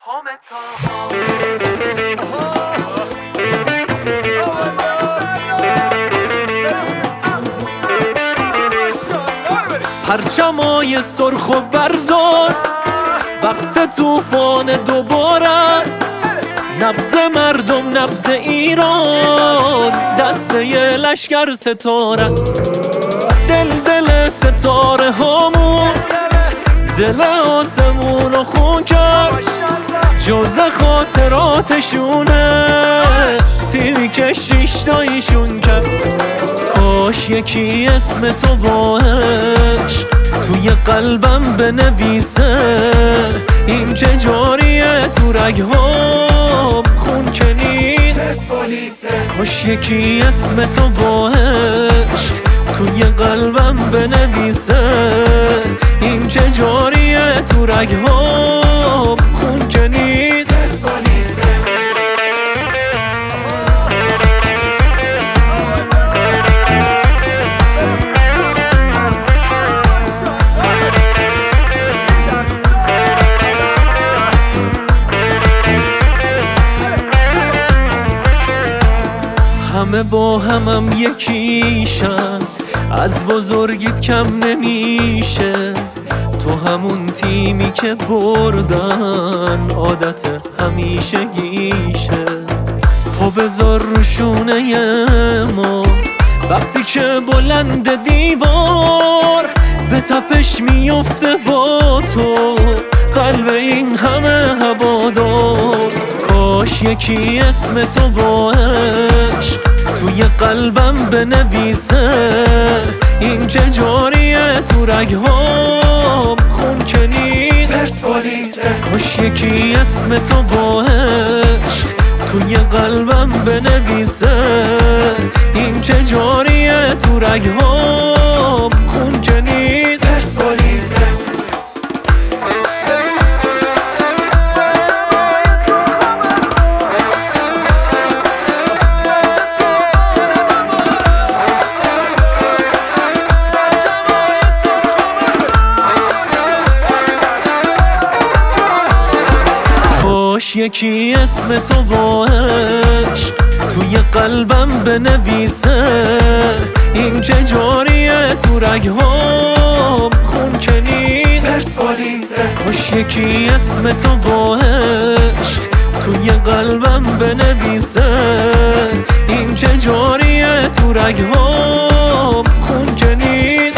پرچمای سرخ و بردار، وقت طوفان دوباره است. نبض مردم، نبض ایران، دسته لشکر ستاره است. دل ستاره هامون، دل آسمون و خون کرد. جز خاطراتشونه تیمی که شیشتایشون کرد. کاش یکی اسم تو با عشق توی قلبم بنویسه. این که جاریه تو رگهام، خون که نیست. کاش یکی اسم تو با عشق توی قلبم بنویسه. این که جاریه تو رگهام، خون که نیست. همه با همم یکیشن، از بزرگیت کم نمیشه. تو همون تیمی که بردن، عادت همیشگیشه. پا بذار رو شونه ما، وقتی که بلند دیوار به تپش میفته با تو قلب این همه هوادار. کاش یکی اسم تو با عشق توی قلبم بنویسه. این که جاریه تو رگهام، خون که نیست. کاش یکی اسم تو با عشق توی قلبم بنویسه. این که جاریه تو رگهام، خون که نیست. کاش یکی اسم تو با عشق توی قلبم بنویسه. این که جاریه تو رگهام، خون که نیست. کاش یکی اسم تو با عشق توی قلبم بنویسه. این که جاریه تو رگهام، خون که نیست.